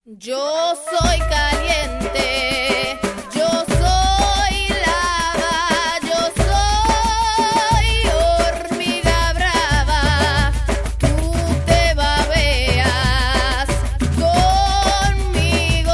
Yo soy caliente, yo soy lava, yo soy hormiga brava. Tú te babeas conmigo,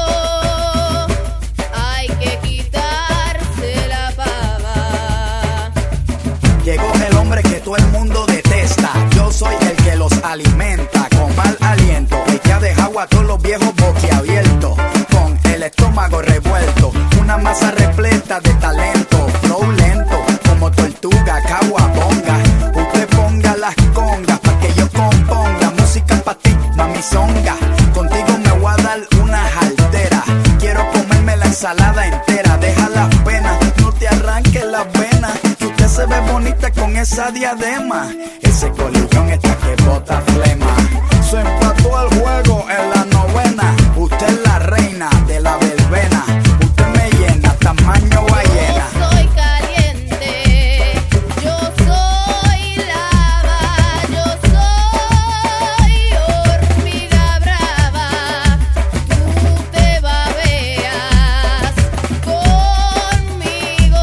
hay que quitarse la pava. Llegó el hombre que todo el mundo detesta. Yo soy el que los alimenta con mal aliento, el que ha dejado a todos los viejos boquiabiertos, con el estómago revuelto, una masa repleta de talento, flow lento, como tortuga, caguabonga. Usted ponga las congas pa' que yo componga música pa' ti, mami zonga. Contigo me voy a dar una jaldera, quiero comerme la ensalada entera. Deja las penas, no te arranques las venas, que usted se ve bonita con esa diadema. Ese colillón está que bota flema. Se empató al juego en la novena. Usted es la reina de la verbena. Usted me llena, tamaño ballena. Yo soy caliente, yo soy lava, yo soy hormiga brava. Tú te babeas conmigo,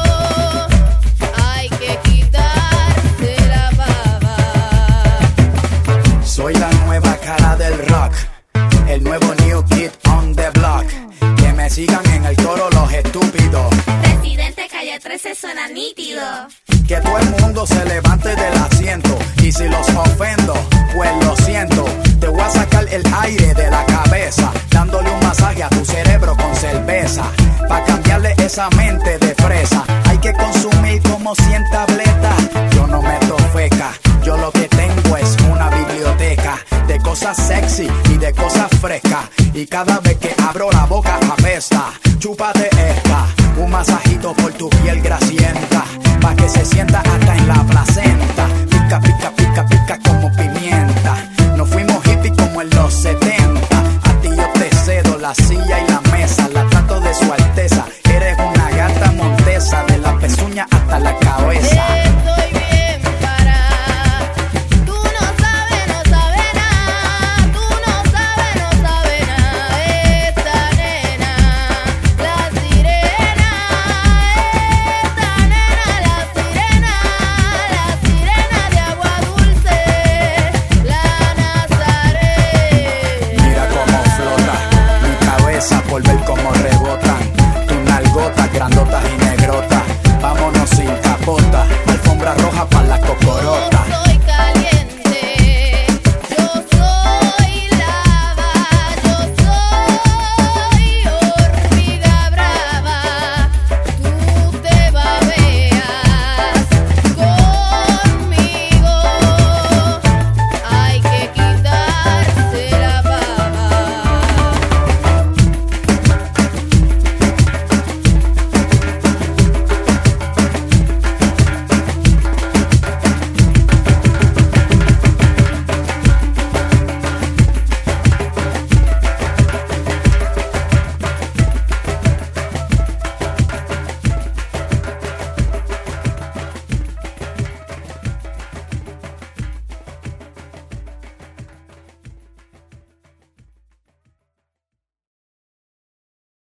hay que quitarse la baba. Soy la nueva cara del rock, el nuevo new kid on the block. Que me sigan en el coro los estúpidos. Residente Calle 13 suena nítido. Que todo el mundo se levante del asiento. Y si los ofendo, pues lo siento. Te voy a sacar el aire de la cabeza, dándole un masaje a tu cerebro con cerveza, pa' cambiarle esa mente de fresa. Hay que consumir como 100 tabletas. Yo no meto feca, yo lo que tengo es una biblioteca de cosas sexy y de cosas frescas. Y cada vez que abro la boca apesta. Chúpate esta, un masajito por tu piel grasienta, pa' que se sienta hasta en la placenta. Pica, pica, pica, pica como pimienta. Nos fuimos hippies como en los 70. A ti yo te cedo la silla